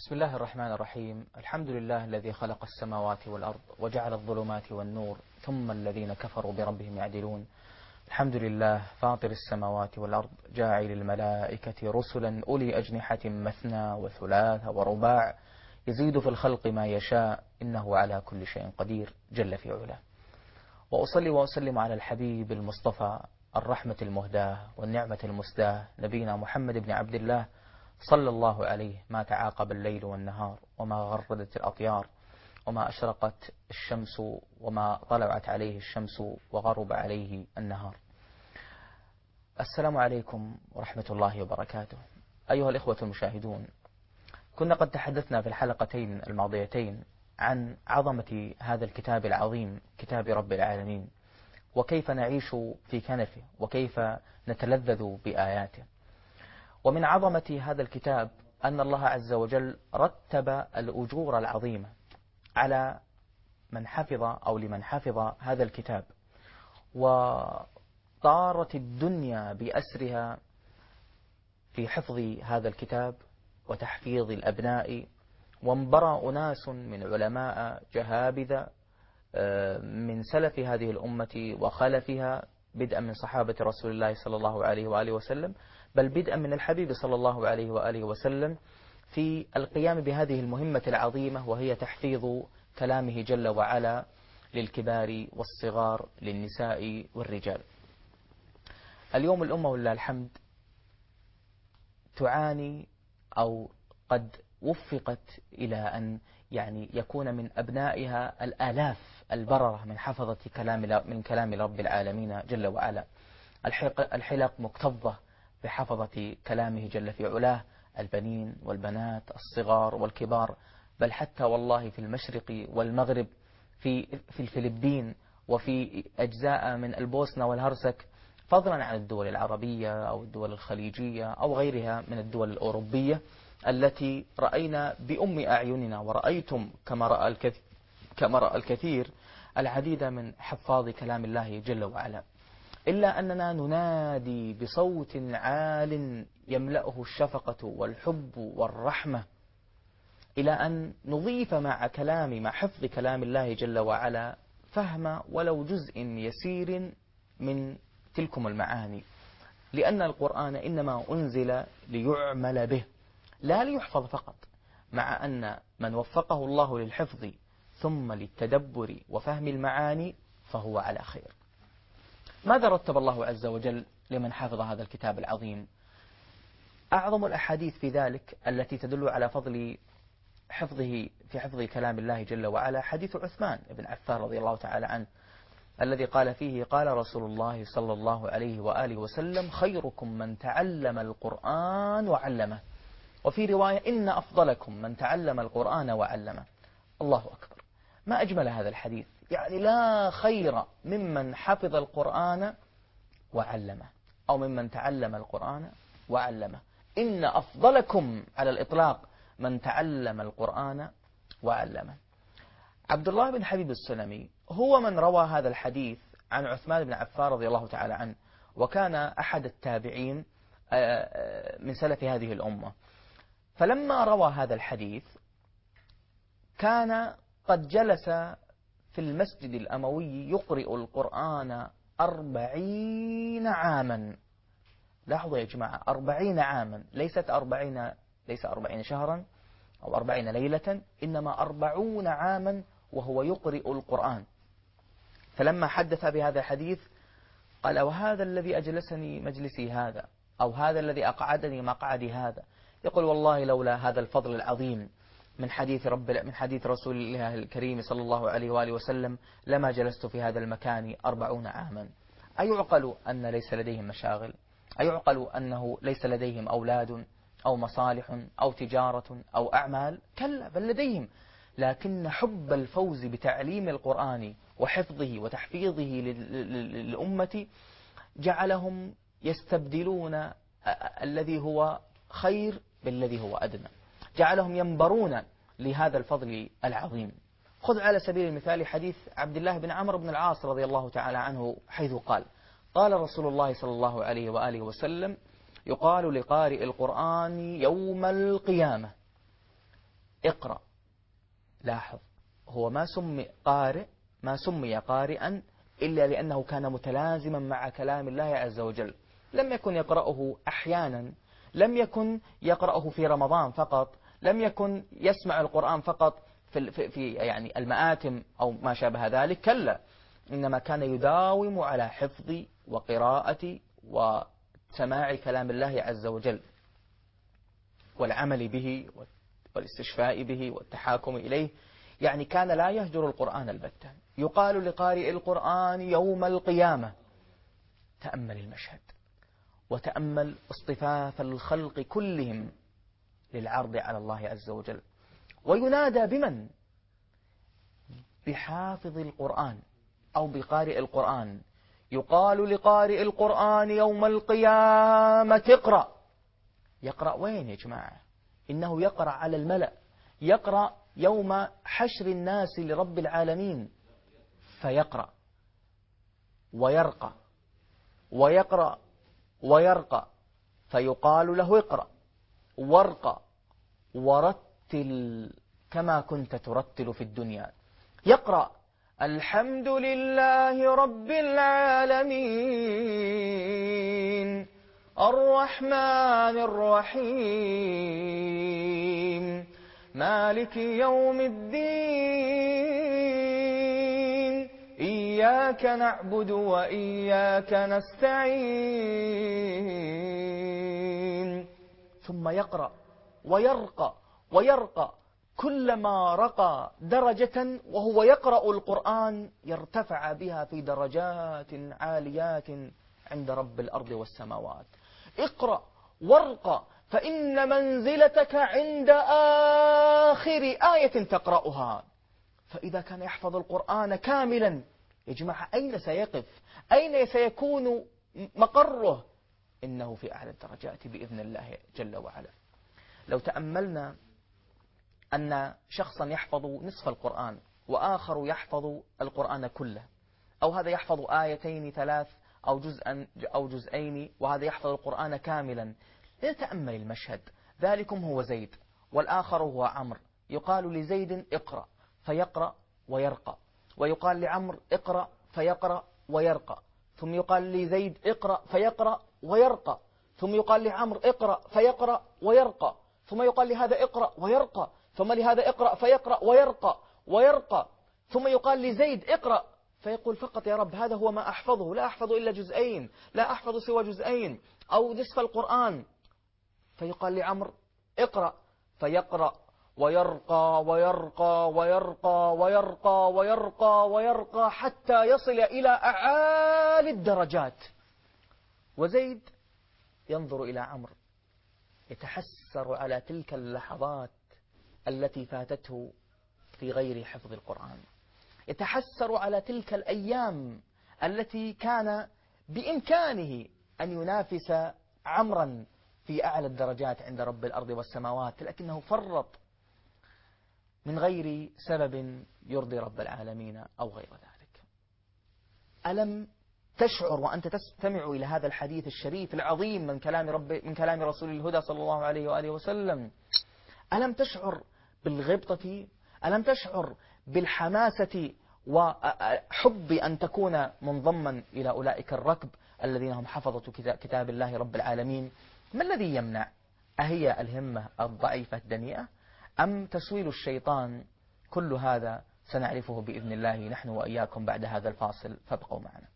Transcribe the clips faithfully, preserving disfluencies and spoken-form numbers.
بسم الله الرحمن الرحيم. الحمد لله الذي خلق السماوات والأرض وجعل الظلمات والنور ثم الذين كفروا بربهم يعدلون. الحمد لله فاطر السماوات والأرض جاعل الملائكة رسلا أولي أجنحة مثنى وثلاث ورباع يزيد في الخلق ما يشاء إنه على كل شيء قدير جل في علاه. وأصلي وأسلم على الحبيب المصطفى الرحمة المهداة والنعمة المسداة نبينا محمد بن عبد الله صلى الله عليه ما تعاقب الليل والنهار وما غردت الأطيار وما أشرقت الشمس وما طلعت عليه الشمس وغرب عليه النهار. السلام عليكم ورحمة الله وبركاته. أيها الإخوة المشاهدون، كنا قد تحدثنا في الحلقتين الماضيتين عن عظمة هذا الكتاب العظيم كتاب رب العالمين، وكيف نعيش في كنفه وكيف نتلذذ بآياته. ومن عظمة هذا الكتاب أن الله عز وجل رتب الأجور العظيمة على من حفظ أو لمن حفظ هذا الكتاب، وطارت الدنيا بأسرها في حفظ هذا الكتاب وتحفيظ الأبناء، وانبرى أناس من علماء جهابذة من سلف هذه الأمة وخلفها، بدءا من صحابة رسول الله صلى الله عليه وآله وسلم، بل بدءا من الحبيب صلى الله عليه وآله وسلم، في القيام بهذه المهمة العظيمة، وهي تحفيظ كلامه جل وعلا للكبار والصغار، للنساء والرجال. اليوم الأمة ولله الحمد تعاني، أو قد وفقت إلى أن يعني يكون من أبنائها الآلاف البررة من حفظة كلام من كلام رب العالمين جل وعلا. الحلق مكتظة بحفظة كلامه جل في علاه، البنين والبنات، الصغار والكبار، بل حتى والله في المشرق والمغرب، في في الفلبين، وفي أجزاء من البوسنة والهرسك، فضلا عن الدول العربية أو الدول الخليجية أو غيرها من الدول الأوروبية التي رأينا بأم أعيننا، ورأيتم كما رأى الكثير كما رأى الكثير العديد من حفاظ كلام الله جل وعلا. إلا أننا ننادي بصوت عال يملأه الشفقة والحب والرحمة إلى أن نضيف مع كلام مع حفظ كلام الله جل وعلا فهم ولو جزء يسير من تلكم المعاني، لأن القرآن إنما أنزل ليعمل به لا ليحفظ فقط، مع أن من وفقه الله للحفظ ثم للتدبر وفهم المعاني فهو على خير. ماذا رتب الله عز وجل لمن حفظ هذا الكتاب العظيم؟ أعظم الأحاديث في ذلك التي تدل على فضل حفظه في حفظ كلام الله جل وعلا حديث عثمان بن عفان رضي الله تعالى عنه، الذي قال فيه: قال رسول الله صلى الله عليه وآله وسلم: خيركم من تعلم القرآن وعلمه. وفي رواية: إن أفضلكم من تعلم القرآن وعلمه. الله أكبر، ما أجمل هذا الحديث! يعني لا خير ممن حفظ القرآن وعلمه، أو ممن تعلم القرآن وعلمه. إن أفضلكم على الإطلاق من تعلم القرآن وعلمه. عبد الله بن حبيب السلمي هو من روى هذا الحديث عن عثمان بن عفان رضي الله تعالى عنه، وكان أحد التابعين من سلف هذه الأمة. فلما روى هذا الحديث كان قد جلس في المسجد الأموي يقرئ القرآن أربعين عاما. لاحظوا يا جماعة، أربعين عاما، ليست أربعين ليس أربعين شهرا أو أربعين ليلة، إنما أربعون عاما وهو يقرئ القرآن. فلما حدث بهذا الحديث قال: وهذا الذي أجلسني مجلسي هذا، أو هذا الذي أقعدني مقعدي هذا. يقول: والله لولا هذا الفضل العظيم من حديث رب من حديث رسول الله الكريم صلى الله عليه وآله وسلم لما جلست في هذا المكان أربعون عاما. أيعقل أن ليس لديهم مشاغل؟ أيعقل أنه ليس لديهم أولاد أو مصالح أو تجارة أو أعمال؟ كلا، بل لديهم، لكن حب الفوز بتعليم القرآن وحفظه وتحفيظه للأمة جعلهم يستبدلون الذي هو خير بالذي هو أدنى، جعلهم ينبرون لهذا الفضل العظيم. خذ على سبيل المثال حديث عبد الله بن عمرو بن العاص رضي الله تعالى عنه، حيث قال: قال رسول الله صلى الله عليه وآله وسلم: يقال لقارئ القرآن يوم القيامة: اقرأ. لاحظ، هو ما سمي قارئ ما سمي قارئا إلا لأنه كان متلازما مع كلام الله عز وجل. لم يكن يقرأه أحيانا، لم يكن يقرأه في رمضان فقط، لم يكن يسمع القرآن فقط في, في يعني المآتم أو ما شابه ذلك، كلا، إنما كان يداوم على حفظ وقراءة وسماع كلام الله عز وجل والعمل به والاستشفاء به والتحاكم إليه. يعني كان لا يهجر القرآن البتة. يقال لقارئ القرآن يوم القيامة: تأمل المشهد وتأمل اصطفاف الخلق كلهم للعرض على الله عز وجل. وينادى بمن؟ بحافظ القرآن أو بقارئ القرآن. يقال لقارئ القرآن يوم القيامة: اقرأ. يقرأ وين يا جماعة؟ إنه يقرأ على الملأ، يقرأ يوم حشر الناس لرب العالمين، فيقرأ ويرقى ويقرأ ويرقى، فيقال له: اقرأ وارقى ورتل كما كنت ترتل في الدنيا. يقرأ: الحمد لله رب العالمين الرحمن الرحيم مالك يوم الدين إياك نعبد وإياك نستعين. ثم يقرأ ويرقى ويرقى، كلما رقى درجة وهو يقرأ القرآن يرتفع بها في درجات عاليات عند رب الأرض والسماوات. اقرأ وارقى، فإن منزلتك عند آخر آية تقرأها. فإذا كان يحفظ القرآن كاملا، يا جماعة أين سيقف؟ أين سيكون مقره؟ إنه في أعلى الدرجات بإذن الله جل وعلا. لو تأملنا أن شخصا يحفظ نصف القرآن وآخر يحفظ القرآن كله، أو هذا يحفظ آيتين ثلاث أو جزءا أو جزئين وهذا يحفظ القرآن كاملا، لنتأمل المشهد. ذلكم هو زيد والآخر هو عمرو. يقال لزيد: اقرأ، فيقرأ ويرقى، ويقال لعمرو: اقرأ، فيقرأ ويرقى، ثم يقال لزيد: اقرأ، فيقرأ ويرقى، ثم يقال لعمرو: اقرأ، فيقرأ ويرقى، ثم يقال لهذا: اقرأ ويرقى، ثم لهذا: اقرأ فيقرأ ويرقى ويرقى، ثم يقال لزيد: اقرأ، فيقول: فقط يا رب هذا هو ما أحفظه، لا أحفظ إلا جزئين، لا أحفظ سوى جزئين أو نصف القرآن. فيقال لعمرو: اقرأ، فيقرأ ويرقى ويرقى ويرقى ويرقى ويرقى ويرقى حتى يصل إلى أعالي الدرجات. وزيد ينظر إلى عمرو يتحسر على تلك اللحظات التي فاتته في غير حفظ القرآن، يتحسر على تلك الأيام التي كان بإمكانه أن ينافس عمرا في أعلى الدرجات عند رب الأرض والسماوات، لكنه فرط من غير سبب يرضي رب العالمين أو غير ذلك. ألم تشعر وأنت تستمع إلى هذا الحديث الشريف العظيم من كلام رب من كلام رسول الهدى صلى الله عليه وآله وسلم، ألم تشعر بالغبطة؟ ألم تشعر بالحماسة وحب أن تكون منضما إلى أولئك الركب الذين هم حفظة كتاب الله رب العالمين؟ ما الذي يمنع؟ أهي الهمة الضعيفة الدنيئة أم تسويل الشيطان؟ كل هذا سنعرفه بإذن الله نحن وإياكم بعد هذا الفاصل، فابقوا معنا.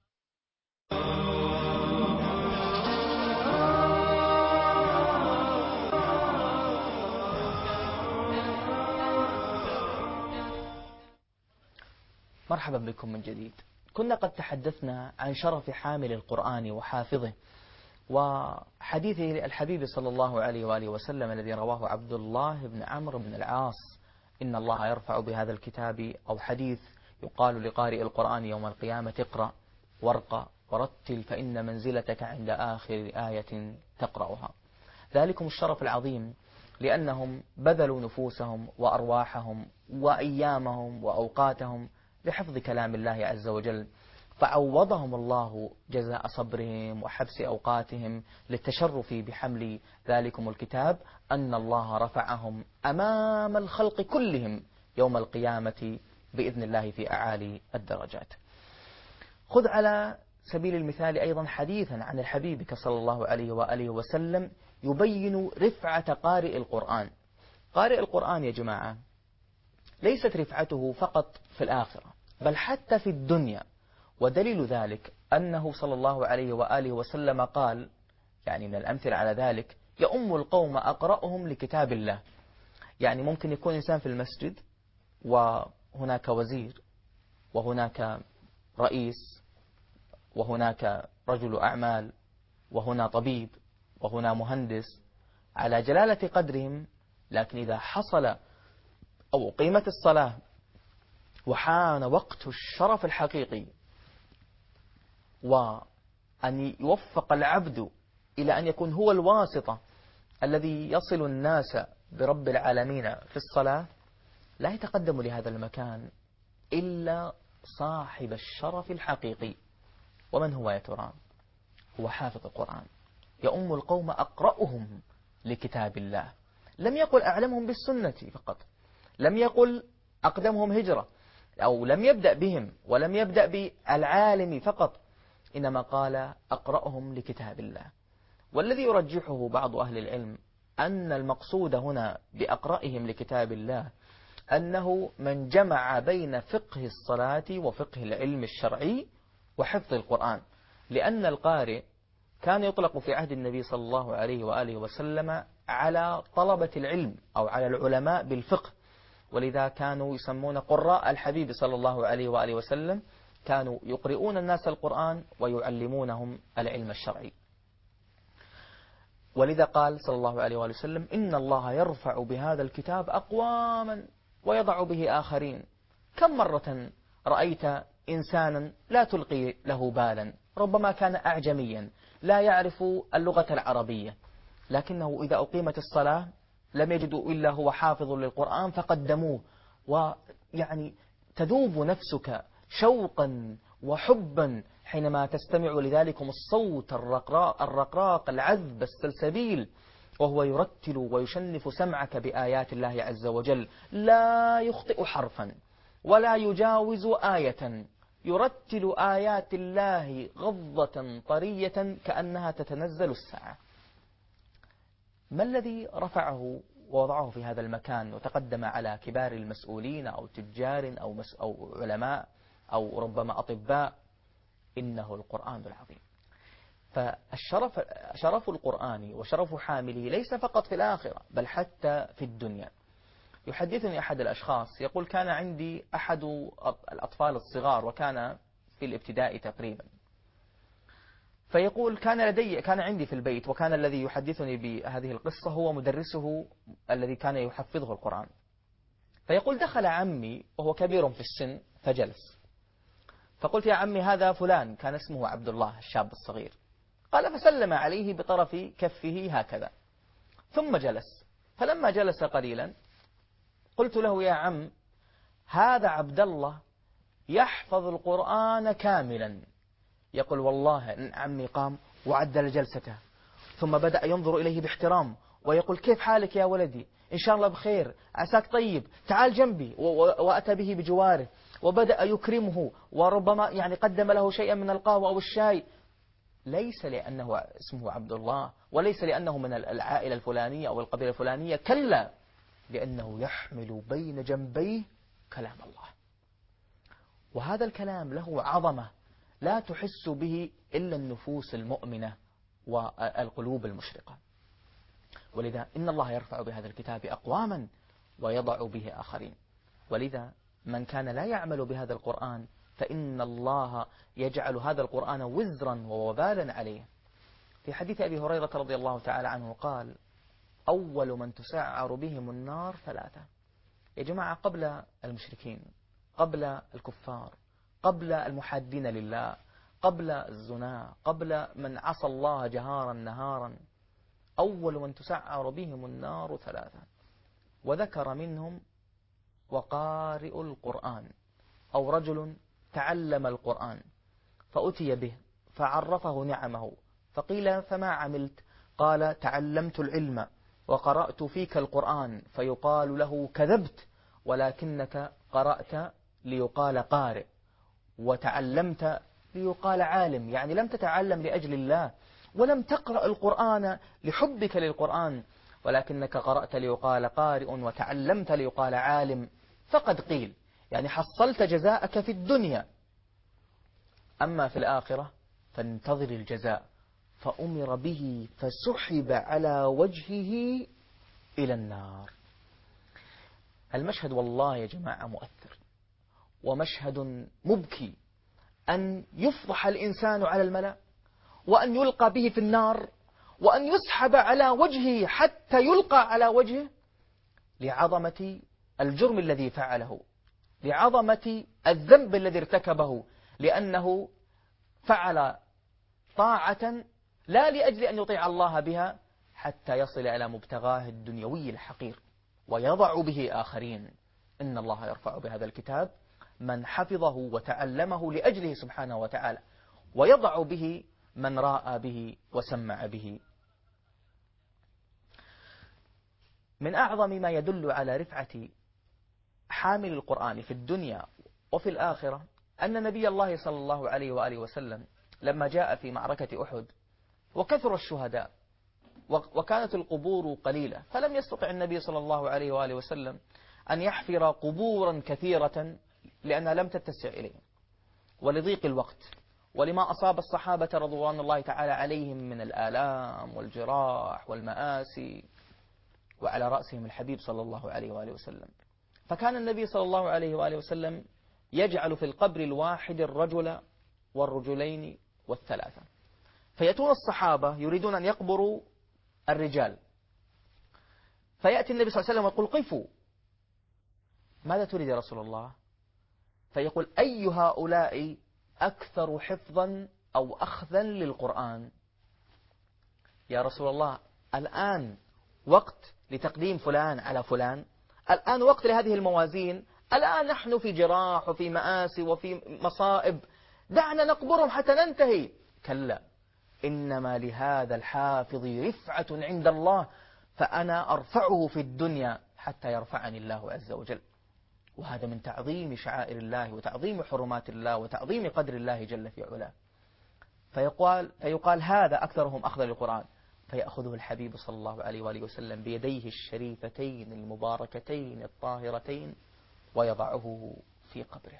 مرحبا بكم من جديد. كنا قد تحدثنا عن شرف حامل القرآن وحافظه، وحديث الحبيب صلى الله عليه وآله وسلم الذي رواه عبد الله بن عمرو بن العاص: إن الله يرفع بهذا الكتاب، أو حديث يقال لقارئ القرآن يوم القيامة: اقرأ وارقى ورتل فإن منزلتك عند آخر آية تقرأها. ذلكم الشرف العظيم لأنهم بذلوا نفوسهم وأرواحهم وأيامهم وأوقاتهم لحفظ كلام الله عز وجل، فعوضهم الله جزاء صبرهم وحبس أوقاتهم للتشرف بحمل ذلكم الكتاب أن الله رفعهم أمام الخلق كلهم يوم القيامة بإذن الله في أعالي الدرجات. خذ على سبيل المثال أيضا حديثا عن الحبيب صلى الله عليه وآله وسلم يبين رفعة قارئ القرآن. قارئ القرآن يا جماعة ليست رفعته فقط في الآخرة بل حتى في الدنيا، ودليل ذلك أنه صلى الله عليه وآله وسلم قال، يعني من الأمثلة على ذلك، يؤم القوم أقرأهم لكتاب الله. يعني ممكن يكون إنسان في المسجد وهناك وزير وهناك رئيس وهناك رجل أعمال وهنا طبيب وهنا مهندس على جلالة قدرهم، لكن إذا حصل أو قيمة الصلاة وحان وقت الشرف الحقيقي وأن يوفق العبد إلى أن يكون هو الواسطة الذي يصل الناس برب العالمين في الصلاة، لا يتقدم لهذا المكان إلا صاحب الشرف الحقيقي. ومن هو يا ترى؟ هو حافظ القرآن، يؤم القوم أقرأهم لكتاب الله. لم يقل أعلمهم بالسنة فقط، لم يقل أقدمهم هجرة، أو لم يبدأ بهم ولم يبدأ بالعالم فقط، إنما قال أقرأهم لكتاب الله. والذي يرجحه بعض أهل العلم أن المقصود هنا بأقرأهم لكتاب الله أنه من جمع بين فقه الصلاة وفقه العلم الشرعي وحفظ القرآن، لأن القارئ كان يطلق في عهد النبي صلى الله عليه وآله وسلم على طلبة العلم أو على العلماء بالفقه، ولذا كانوا يسمون قراء الحبيب صلى الله عليه وآله وسلم، كانوا يقرؤون الناس القرآن ويعلمونهم العلم الشرعي. ولذا قال صلى الله عليه وآله وسلم إن الله يرفع بهذا الكتاب أقواما ويضع به آخرين. كم مرة رأيت إنسانا لا تلقي له بالا، ربما كان أعجميا لا يعرف اللغة العربية، لكنه إذا أقيمت الصلاة لم يجدوا إلا هو حافظ للقرآن فقدموه، ويعني تذوب نفسك شوقا وحبا حينما تستمع لذلكم الصوت الرقراق, الرقراق العذب السلسبيل وهو يرتل ويشنف سمعك بآيات الله عز وجل، لا يخطئ حرفا ولا يجاوز آية، يرتل آيات الله غضة طرية كأنها تتنزل الساعة. ما الذي رفعه ووضعه في هذا المكان وتقدم على كبار المسؤولين أو تجار أو, مس أو علماء أو ربما أطباء؟ إنه القرآن العظيم. فالشرف شرف القرآن وشرف حامله ليس فقط في الآخرة بل حتى في الدنيا. يحدثني أحد الأشخاص يقول كان عندي أحد الأطفال الصغار وكان في الابتدائي تقريبا، فيقول كان لدي كان عندي في البيت، وكان الذي يحدثني بهذه القصة هو مدرسه الذي كان يحفظه القرآن. فيقول دخل عمي وهو كبير في السن فجلس، فقلت يا عمي هذا فلان، كان اسمه عبد الله الشاب الصغير. قال فسلم عليه بطرف كفه هكذا ثم جلس. فلما جلس قليلا قلت له يا عم هذا عبد الله يحفظ القرآن كاملا. يقول والله إن عمي قام وعدل جلسته ثم بدأ ينظر إليه باحترام ويقول كيف حالك يا ولدي، إن شاء الله بخير، عساك طيب، تعال جنبي، وأتى به بجواره وبدأ يكرمه وربما يعني قدم له شيئا من القهوة أو الشاي، ليس لأنه اسمه عبد الله وليس لأنه من العائلة الفلانية أو القبيلة الفلانية، كلا، لأنه يحمل بين جنبيه كلام الله، وهذا الكلام له عظمة لا تحس به إلا النفوس المؤمنة والقلوب المشرقة. ولذا إن الله يرفع بهذا الكتاب أقواما ويضع به آخرين. ولذا من كان لا يعمل بهذا القرآن فإن الله يجعل هذا القرآن وزرا ووبالا عليه. في حديث أبي هريرة رضي الله تعالى عنه قال أول من تسعر بهم النار ثلاثة. يا جماعة قبل المشركين، قبل الكفار، قبل المحادين لله، قبل الزنا، قبل من عصى الله جهارا نهارا، أول من تسعر بهم النار ثلاثة، وذكر منهم وقارئ القرآن أو رجل تعلم القرآن. فأتي به فعرفه نعمه، فقيل فما عملت؟ قال تعلمت العلم وقرأت فيك القرآن، فيقال له كذبت ولكنك قرأت ليقال قارئ، وتعلمت ليقال عالم. يعني لم تتعلم لأجل الله، ولم تقرأ القرآن لحبك للقرآن، ولكنك قرأت ليقال قارئ وتعلمت ليقال عالم. فقد قيل يعني حصلت جزاءك في الدنيا، أما في الآخرة فانتظر الجزاء. فأمر به فسحب على وجهه إلى النار. المشهد والله يا جماعة مؤثر، ومشهد مبكي، أن يفضح الإنسان على الملأ، وأن يلقى به في النار، وأن يسحب على وجهه حتى يلقى على وجهه لعظمة الجرم الذي فعله، لعظمة الذنب الذي ارتكبه، لأنه فعل طاعة لا لأجل أن يطيع الله بها حتى يصل إلى مبتغاه الدنيوي الحقير ويضع به آخرين. إن الله يرفع بهذا الكتاب من حفظه وتعلمه لأجله سبحانه وتعالى، ويضع به من راى به وسمع به. من أعظم ما يدل على رفعة حامل القرآن في الدنيا وفي الآخرة أن نبي الله صلى الله عليه وآله وسلم لما جاء في معركة أحد وكثر الشهداء وكانت القبور قليلة، فلم يستطع النبي صلى الله عليه وآله وسلم أن يحفر قبورا كثيرة لأنها لم تتسع إليه، ولضيق الوقت، ولما أصاب الصحابة رضوان الله تعالى عليهم من الآلام والجراح والمآسي، وعلى رأسهم الحبيب صلى الله عليه وآله وسلم. فكان النبي صلى الله عليه وآله وسلم يجعل في القبر الواحد الرجل والرجلين والثلاثة، فيأتون الصحابة يريدون أن يقبروا الرجال، فيأتي النبي صلى الله عليه وسلم ويقول قفوا، ماذا تريد يا رسول الله؟ فيقول أي هؤلاء أكثر حفظا أو أخذا للقرآن؟ يا رسول الله الآن وقت لتقديم فلان على فلان، الآن وقت لهذه الموازين، الآن نحن في جراح وفي مآسي وفي مصائب، دعنا نقبرهم حتى ننتهي. كلا، إنما لهذا الحافظ رفعة عند الله، فأنا أرفعه في الدنيا حتى يرفعني الله عز وجل. وهذا من تعظيم شعائر الله وتعظيم حرمات الله وتعظيم قدر الله جل في علاه. فيقال, فيقال هذا أكثرهم أخذ للقرآن، فيأخذه الحبيب صلى الله عليه وآله وسلم بيديه الشريفتين المباركتين الطاهرتين ويضعه في قبره.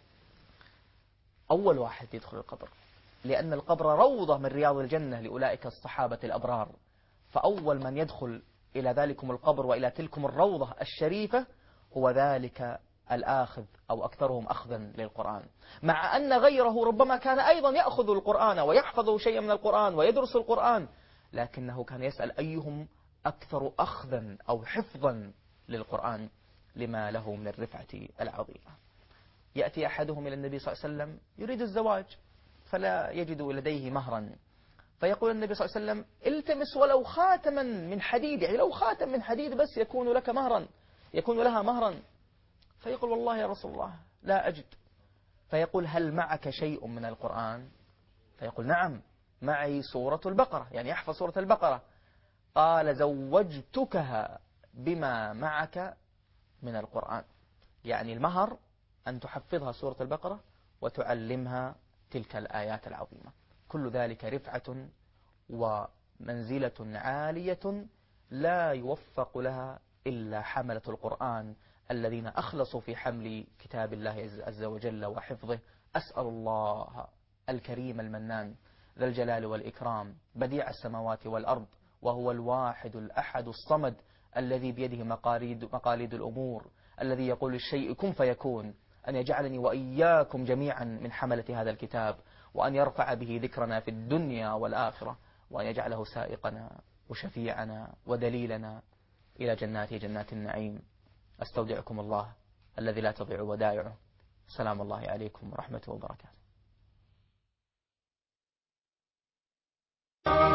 أول واحد يدخل القبر، لأن القبر روضة من رياض الجنة لأولئك الصحابة الأبرار، فأول من يدخل إلى ذلكم القبر وإلى تلكم الروضة الشريفة هو ذلك الآخذ أو أكثرهم أخذا للقرآن، مع أن غيره ربما كان أيضا يأخذ القرآن ويحفظ شيئا من القرآن ويدرس القرآن، لكنه كان يسأل أيهم أكثر أخذا أو حفظا للقرآن لما له من الرفعة العظيمة. يأتي أحدهم إلى النبي صلى الله عليه وسلم يريد الزواج فلا يجد لديه مهرا، فيقول النبي صلى الله عليه وسلم التمس ولو خاتما من حديد، يعني لو خاتم من حديد بس يكون لك مهرا، يكون لها مهرا. فيقول والله يا رسول الله لا أجد. فيقول هل معك شيء من القرآن؟ فيقول نعم معي سورة البقرة، يعني يحفظ سورة البقرة. قال زوجتكها بما معك من القرآن، يعني المهر أن تحفظها سورة البقرة وتعلمها تلك الآيات العظيمة. كل ذلك رفعة ومنزلة عالية لا يوفق لها إلا حملة القرآن الذين أخلصوا في حمل كتاب الله عز وجل وحفظه. أسأل الله الكريم المنان ذا الجلال والإكرام بديع السماوات والأرض، وهو الواحد الأحد الصمد الذي بيده مقاليد, مقاليد الأمور، الذي يقول الشيء كن فيكون، أن يجعلني وإياكم جميعا من حملة هذا الكتاب، وأن يرفع به ذكرنا في الدنيا والآخرة، وأن يجعله سائقنا وشفيعنا ودليلنا إلى جنات جنات النعيم. أستودعكم الله الذي لا تضيع ودائعه. سلام الله عليكم ورحمته وبركاته.